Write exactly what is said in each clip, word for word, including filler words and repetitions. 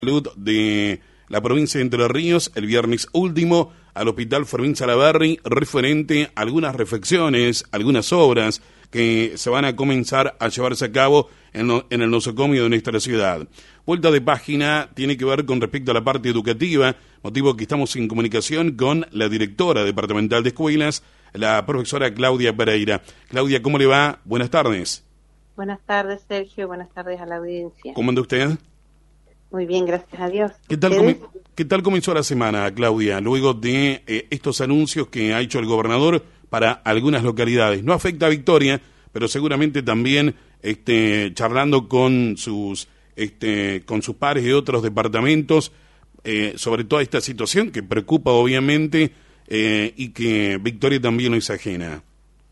Salud de la provincia de Entre Ríos el viernes último al Hospital Fermín Salaberry referente a algunas reflexiones, algunas obras que se van a comenzar a llevarse a cabo en, lo, en el nosocomio de nuestra ciudad. Vuelta de página tiene que ver con respecto a la parte educativa, motivo que estamos en comunicación con la directora departamental de escuelas, la profesora Claudia Pereira. Claudia, ¿cómo le va? Buenas tardes. Buenas tardes, Sergio. Buenas tardes a la audiencia. ¿Cómo anda usted? Muy bien, gracias a Dios. ¿Qué tal, com ¿Qué tal comenzó la semana, Claudia, luego de eh, estos anuncios que ha hecho el gobernador para algunas localidades? No afecta a Victoria, pero seguramente también este, charlando con sus, este, con sus pares de otros departamentos eh, sobre toda esta situación que preocupa obviamente eh, y que Victoria también no es ajena.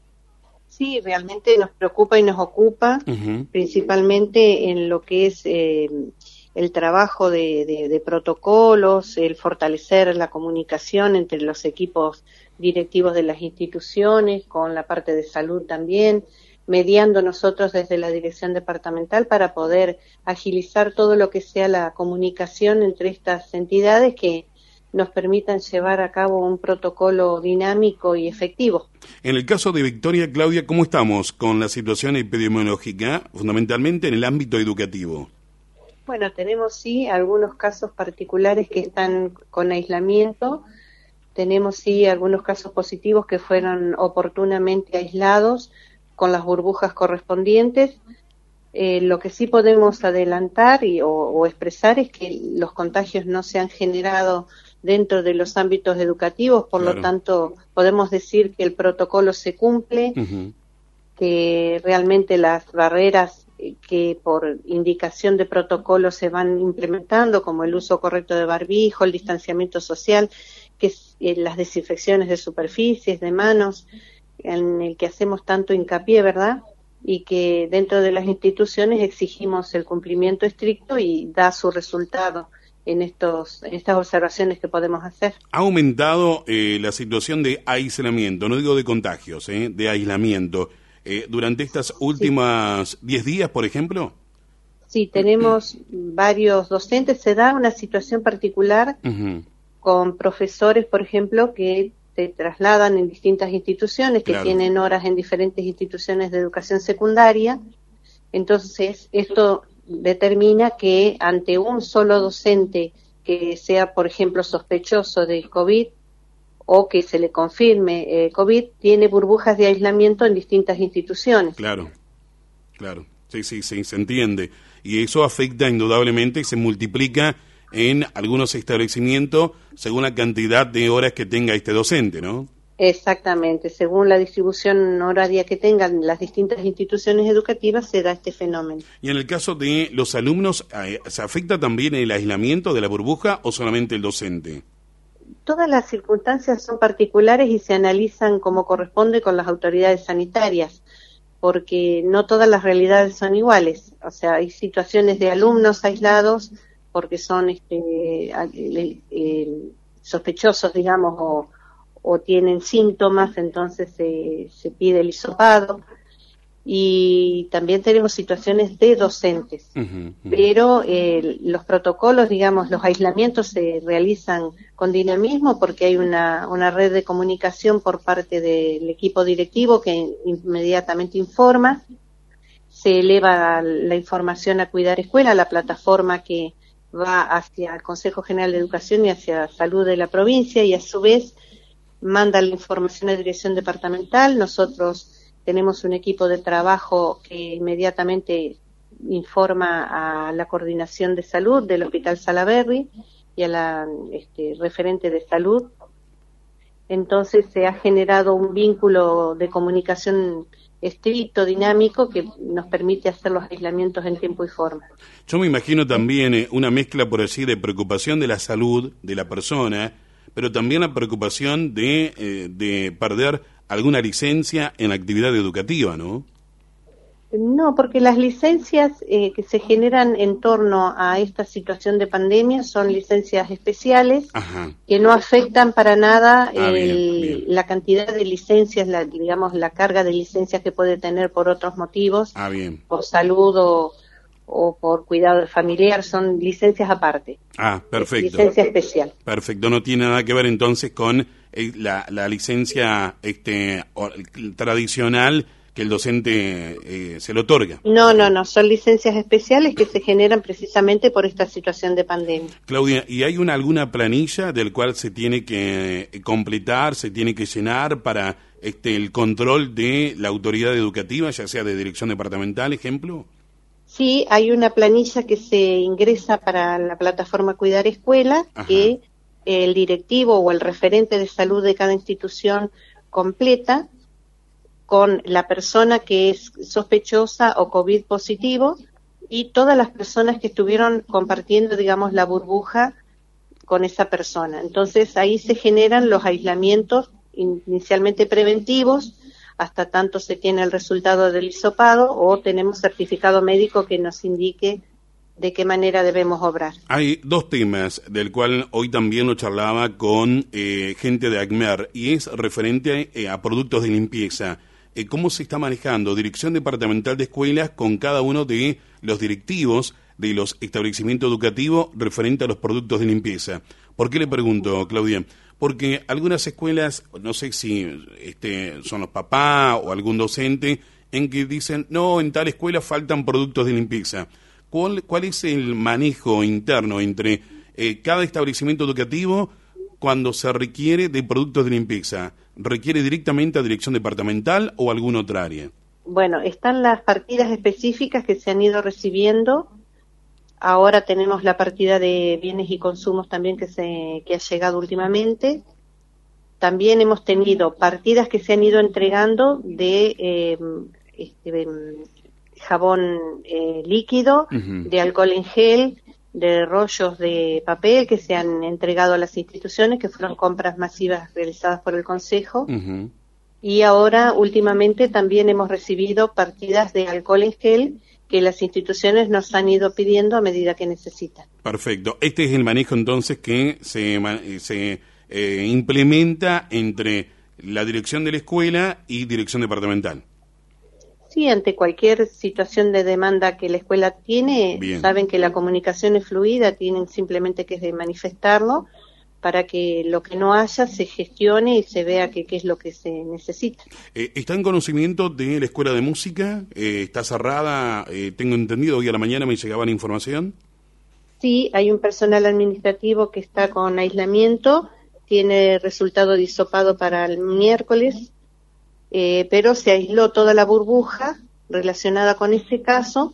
Sí, realmente nos preocupa y nos ocupa, uh-huh. principalmente en lo que es eh, el trabajo de, de, de protocolos, el fortalecer la comunicación entre los equipos directivos de las instituciones, con la parte de salud también, mediando nosotros desde la dirección departamental para poder agilizar todo lo que sea la comunicación entre estas entidades que nos permitan llevar a cabo un protocolo dinámico y efectivo. En el caso de Victoria, Claudia, ¿cómo estamos con la situación epidemiológica, fundamentalmente en el ámbito educativo? Bueno, tenemos sí algunos casos particulares que están con aislamiento, tenemos sí algunos casos positivos que fueron oportunamente aislados con las burbujas correspondientes. Eh, lo que sí podemos adelantar y, o, o expresar es que los contagios no se han generado dentro de los ámbitos educativos, por claro. lo tanto podemos decir que el protocolo se cumple, uh-huh. que realmente las barreras que por indicación de protocolo se van implementando, como el uso correcto de barbijo, el distanciamiento social, que es, eh, las desinfecciones de superficies, de manos, en el que hacemos tanto hincapié, ¿verdad?, y que dentro de las instituciones exigimos el cumplimiento estricto y da su resultado en estos en estas observaciones que podemos hacer. Ha aumentado eh, la situación de aislamiento, no digo de contagios, eh, de aislamiento, eh, durante estas últimas diez sí. días, por ejemplo. Sí, tenemos varios docentes, se da una situación particular uh-huh. con profesores, por ejemplo, que se trasladan en distintas instituciones, que claro. tienen horas en diferentes instituciones de educación secundaria. Entonces, esto determina que ante un solo docente que sea, por ejemplo, sospechoso del COVID o que se le confirme eh, COVID, tiene burbujas de aislamiento en distintas instituciones. Claro, claro, sí, sí, sí, se entiende. Y eso afecta indudablemente y se multiplica en algunos establecimientos según la cantidad de horas que tenga este docente, ¿no? Exactamente, según la distribución horaria que tengan las distintas instituciones educativas se da este fenómeno. Y en el caso de los alumnos, ¿se afecta también el aislamiento de la burbuja o solamente el docente? Todas las circunstancias son particulares y se analizan como corresponde con las autoridades sanitarias, porque no todas las realidades son iguales. O sea, hay situaciones de alumnos aislados porque son este, eh, eh, sospechosos, digamos, o o tienen síntomas, entonces se, se pide el hisopado, y también tenemos situaciones de docentes, uh-huh, uh-huh. pero eh, los protocolos, digamos, los aislamientos se realizan con dinamismo porque hay una, una red de comunicación por parte del equipo directivo que inmediatamente informa, se eleva la información a Cuidar Escuela, la plataforma que va hacia el Consejo General de Educación y hacia Salud de la provincia, y a su vez manda la información a dirección departamental. Nosotros tenemos un equipo de trabajo que inmediatamente informa a la coordinación de salud del Hospital Salaberry y a la este, referente de salud. Entonces se ha generado un vínculo de comunicación estricto, dinámico, que nos permite hacer los aislamientos en tiempo y forma. Yo me imagino también eh, una mezcla, por así, de preocupación de la salud de la persona, pero también la preocupación de, eh, de perder alguna licencia en la actividad educativa, ¿no? No, porque las licencias eh, que se generan en torno a esta situación de pandemia son licencias especiales. Ajá. Que no afectan para nada ah, el, bien, bien. la cantidad de licencias, la, digamos, la carga de licencias que puede tener por otros motivos, ah, bien. por salud o, o por cuidado familiar, son licencias aparte. Ah, perfecto. Licencia especial. Perfecto, no tiene nada que ver entonces con eh, la, la licencia este o, tradicional que el docente eh, se le otorga. No, no, no, son licencias especiales que se generan precisamente por esta situación de pandemia. Claudia, ¿y hay una alguna planilla del cual se tiene que eh, completar, se tiene que llenar para este el control de la autoridad educativa, ya sea de dirección departamental, ejemplo? Sí, hay una planilla que se ingresa para la plataforma Cuidar Escuela, Ajá. que el directivo o el referente de salud de cada institución completa con la persona que es sospechosa o COVID positivo y todas las personas que estuvieron compartiendo, digamos, la burbuja con esa persona. Entonces ahí se generan los aislamientos inicialmente preventivos, hasta tanto se tiene el resultado del hisopado o tenemos certificado médico que nos indique de qué manera debemos obrar. Hay dos temas del cual hoy también lo charlaba con eh, gente de ACMER y es referente eh, a productos de limpieza. Eh, ¿Cómo se está manejando Dirección Departamental de Escuelas con cada uno de los directivos de los establecimientos educativos referente a los productos de limpieza? ¿Por qué le pregunto, Claudia? Porque algunas escuelas, no sé si este, son los papás o algún docente, en que dicen, no, en tal escuela faltan productos de limpieza. ¿Cuál, cuál es el manejo interno entre eh, cada establecimiento educativo cuando se requiere de productos de limpieza? ¿Requiere directamente a dirección departamental o alguna otra área? Bueno, están las partidas específicas que se han ido recibiendo. Ahora tenemos la partida de bienes y consumos también que se que ha llegado últimamente. También hemos tenido partidas que se han ido entregando de eh, este, jabón eh, líquido, uh-huh. de alcohol en gel, de rollos de papel que se han entregado a las instituciones, que fueron compras masivas realizadas por el Consejo. Uh-huh. Y ahora, últimamente, también hemos recibido partidas de alcohol en gel que las instituciones nos han ido pidiendo a medida que necesitan. Perfecto. Este es el manejo entonces que se, se eh, implementa entre la dirección de la escuela y dirección departamental. Sí, ante cualquier situación de demanda que la escuela tiene, Bien. Saben que la comunicación es fluida, tienen simplemente que manifestarlo para que lo que no haya se gestione y se vea qué es lo que se necesita. Eh, ¿Está en conocimiento de la Escuela de Música? Eh, ¿Está cerrada? Eh, tengo entendido, hoy a la mañana me llegaba la información. Sí, hay un personal administrativo que está con aislamiento, tiene resultado de hisopado para el miércoles, eh, pero se aisló toda la burbuja relacionada con ese caso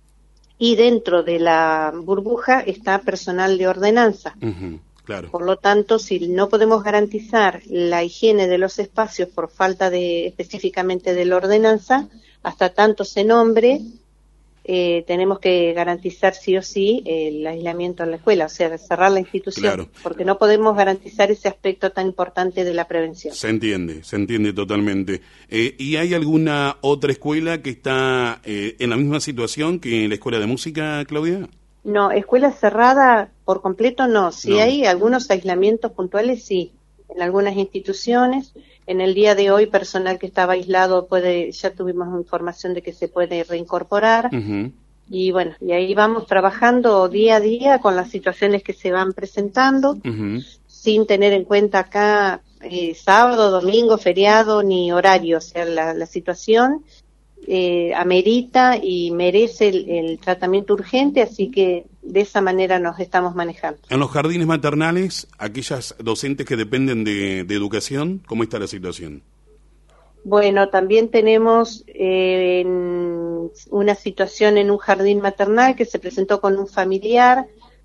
y dentro de la burbuja está personal de ordenanza. Uh-huh. Claro. Por lo tanto, si no podemos garantizar la higiene de los espacios por falta de específicamente de la ordenanza, hasta tanto se nombre, eh, tenemos que garantizar sí o sí el aislamiento en la escuela, o sea, cerrar la institución, claro. Porque no podemos garantizar ese aspecto tan importante de la prevención. Se entiende, se entiende totalmente. Eh, ¿Y hay alguna otra escuela que está eh, en la misma situación que la Escuela de Música, Claudia? No, escuela cerrada por completo no. Si no. Hay algunos aislamientos puntuales, sí. En algunas instituciones, en el día de hoy, personal que estaba aislado puede, ya tuvimos información de que se puede reincorporar. Uh-huh. Y bueno, y ahí vamos trabajando día a día con las situaciones que se van presentando, uh-huh. sin tener en cuenta acá eh, sábado, domingo, feriado, ni horario. O sea, la, la situación Eh, amerita y merece el, el tratamiento urgente, así que de esa manera nos estamos manejando. En los jardines maternales, aquellas docentes que dependen de, de educación, ¿cómo está la situación? Bueno, también tenemos eh, en una situación en un jardín maternal que se presentó con un familiar.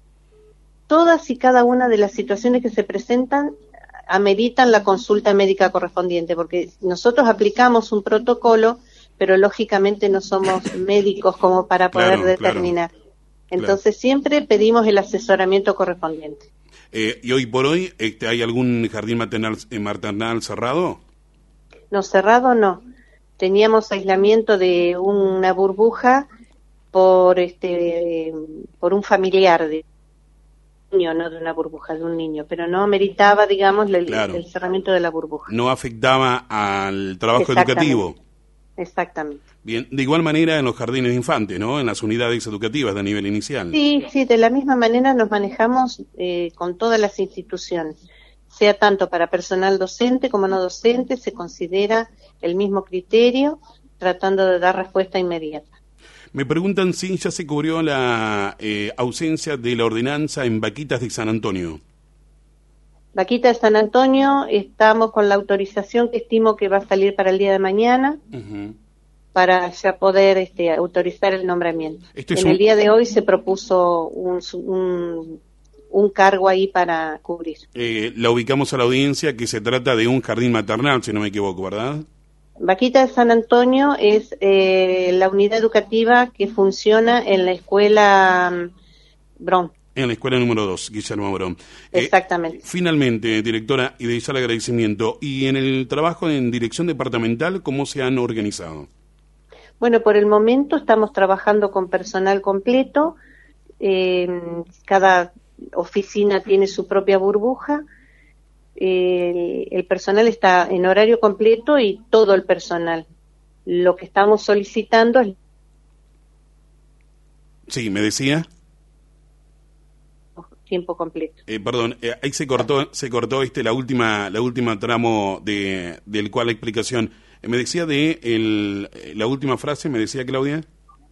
Todas y cada una de las situaciones que se presentan ameritan la consulta médica correspondiente, porque nosotros aplicamos un protocolo, pero lógicamente no somos médicos como para poder claro, determinar. Claro, Entonces claro. Siempre pedimos el asesoramiento correspondiente. Eh, ¿Y hoy por hoy este, hay algún jardín maternal, eh, maternal cerrado? No, cerrado no. Teníamos aislamiento de una burbuja por este eh, por un familiar de un niño, no de una burbuja, de un niño, pero no meritaba, digamos, el, claro. el cerramiento de la burbuja. No afectaba al trabajo educativo. Exactamente. Bien, de igual manera en los jardines de infantes, ¿no? En las unidades educativas de nivel inicial. Sí, sí, de la misma manera nos manejamos eh, con todas las instituciones, sea tanto para personal docente como no docente, se considera el mismo criterio, tratando de dar respuesta inmediata. Me preguntan si ya se cubrió la eh, ausencia de la ordenanza en Vaquitas de San Antonio. Vaquita de San Antonio, estamos con la autorización que estimo que va a salir para el día de mañana, uh-huh. para ya poder este, autorizar el nombramiento. Este en un... el día de hoy se propuso un, un, un cargo ahí para cubrir. Eh, la ubicamos a la audiencia que se trata de un jardín maternal, si no me equivoco, ¿verdad? Vaquita de San Antonio es eh, la unidad educativa que funciona en la escuela um, Bron. En la escuela número dos, Guillermo Brón. Exactamente. Eh, finalmente, directora, y de ella el agradecimiento. ¿Y en el trabajo en dirección departamental, cómo se han organizado? Bueno, por el momento estamos trabajando con personal completo. Eh, cada oficina tiene su propia burbuja. Eh, el, el personal está en horario completo y todo el personal. Lo que estamos solicitando es... Sí, ¿me decía? Tiempo completo. Eh, perdón, eh, ahí se cortó, se cortó este la última, la última tramo de del cual la explicación. Eh, me decía de el, la última frase, me decía Claudia.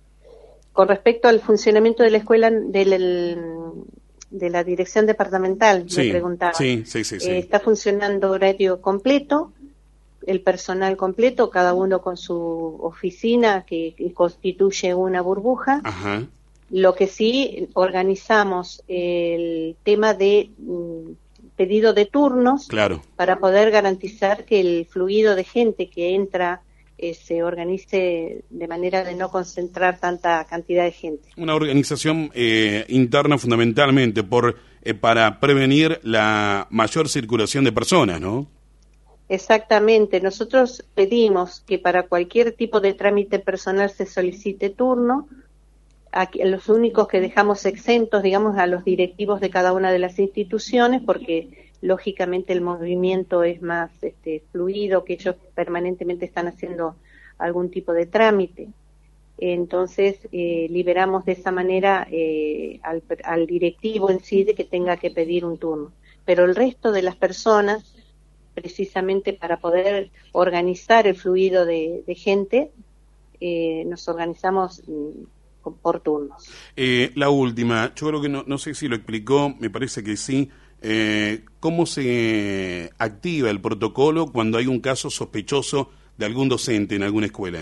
Con respecto al funcionamiento de la escuela, del, el, de la dirección departamental, sí, me preguntaba. Sí, sí, sí, sí. Eh, está funcionando horario completo, el personal completo, cada uno con su oficina que, que constituye una burbuja. Ajá. Lo que sí organizamos el tema de mm, pedido de turnos, claro, para poder garantizar que el fluido de gente que entra eh, se organice de manera de no concentrar tanta cantidad de gente. Una organización eh, interna fundamentalmente por eh, para prevenir la mayor circulación de personas, ¿no? Exactamente. Nosotros pedimos que para cualquier tipo de trámite personal se solicite turno. Aquí, los únicos que dejamos exentos, digamos, a los directivos de cada una de las instituciones, porque lógicamente el movimiento es más este, fluido, que ellos permanentemente están haciendo algún tipo de trámite. Entonces, eh, liberamos de esa manera eh, al, al directivo en sí de que tenga que pedir un turno. Pero el resto de las personas, precisamente para poder organizar el fluido de, de gente, eh, nos organizamos por turnos. Eh, la última, yo creo que no, no sé si lo explicó, me parece que sí. Eh, ¿Cómo se activa el protocolo cuando hay un caso sospechoso de algún docente en alguna escuela?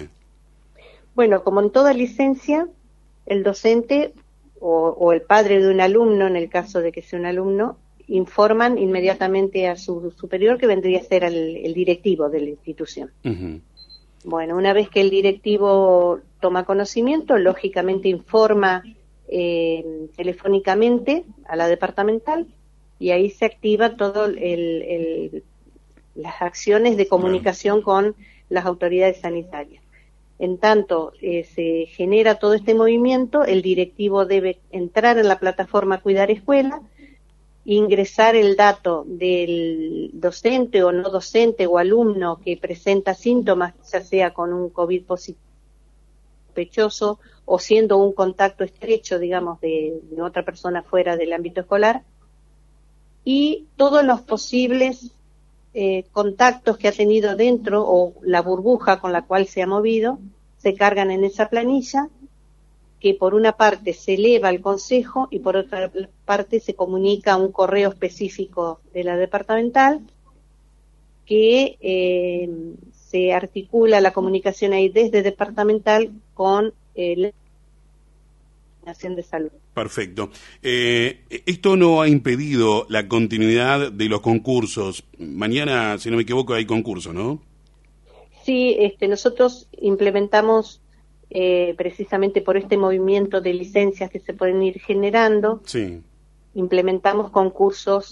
Bueno, como en toda licencia, el docente o, o el padre de un alumno, en el caso de que sea un alumno, informan inmediatamente a su superior, que vendría a ser el, el directivo de la institución. Uh-huh. Bueno, una vez que el directivo toma conocimiento, lógicamente informa eh, telefónicamente a la departamental y ahí se activa todo el, el, las acciones de comunicación con las autoridades sanitarias. En tanto eh, se genera todo este movimiento, el directivo debe entrar en la plataforma Cuidar Escuela, ingresar el dato del docente o no docente o alumno que presenta síntomas, ya sea con un COVID sospechoso o siendo un contacto estrecho, digamos, de, de otra persona fuera del ámbito escolar, y todos los posibles eh, contactos que ha tenido dentro o la burbuja con la cual se ha movido, se cargan en esa planilla, que por una parte se eleva al consejo y por otra parte se comunica a un correo específico de la departamental, que eh, se articula la comunicación ahí desde departamental con eh, la Nación de Salud. Perfecto. Eh, esto no ha impedido la continuidad de los concursos. Mañana, si no me equivoco, hay concurso, ¿no? Sí, este, nosotros implementamos Eh, precisamente por este movimiento de licencias que se pueden ir generando, sí. Implementamos concursos,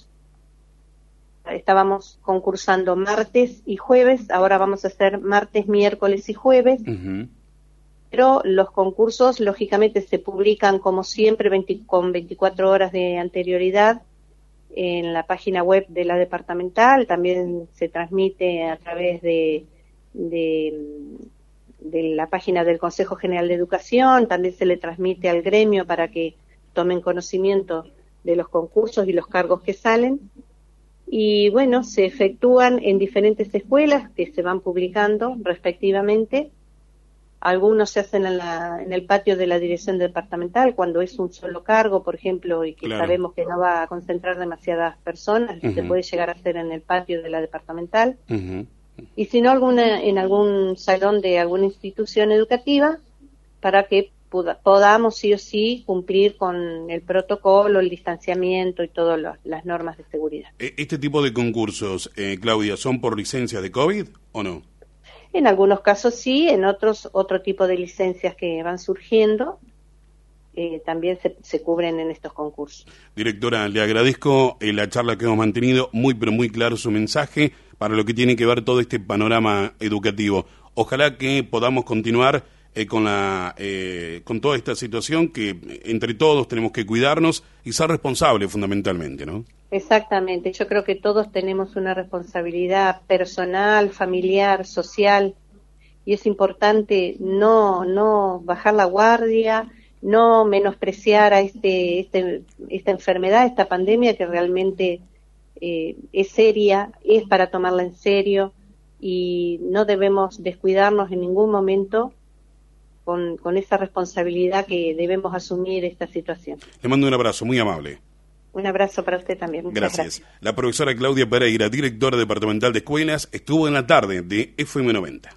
estábamos concursando martes y jueves, ahora vamos a hacer martes, miércoles y jueves, uh-huh. Pero los concursos lógicamente se publican como siempre veinte, con veinticuatro horas de anterioridad en la página web de la departamental, también se transmite a través de, de de la página del Consejo General de Educación, también se le transmite al gremio para que tomen conocimiento de los concursos y los cargos que salen. Y bueno, se efectúan en diferentes escuelas que se van publicando respectivamente. Algunos se hacen en, la, en el patio de la dirección departamental, cuando es un solo cargo, por ejemplo, y que claro. sabemos que no va a concentrar demasiadas personas, uh-huh. se puede llegar a hacer en el patio de la departamental. Uh-huh. Y si no, alguna, en algún salón de alguna institución educativa, para que pod- podamos sí o sí cumplir con el protocolo, el distanciamiento y todas las normas de seguridad. ¿Este tipo de concursos, eh, Claudia, son por licencias de COVID o no? En algunos casos sí, en otros otro tipo de licencias que van surgiendo eh, también se, se cubren en estos concursos. Directora, le agradezco eh, la charla que hemos mantenido, muy pero muy claro su mensaje para lo que tiene que ver todo este panorama educativo. Ojalá que podamos continuar eh, con la eh, con toda esta situación, que entre todos tenemos que cuidarnos y ser responsables fundamentalmente, ¿no? Exactamente, yo creo que todos tenemos una responsabilidad personal, familiar, social, y es importante no no bajar la guardia, no menospreciar a este, este esta enfermedad, esta pandemia que realmente eh, es seria, es para tomarla en serio, y no debemos descuidarnos en ningún momento con, con esa responsabilidad que debemos asumir esta situación. Le mando un abrazo muy amable. Un abrazo para usted también. Muchas gracias. gracias. La profesora Claudia Pereira, directora departamental de escuelas, estuvo en la tarde de F M noventa.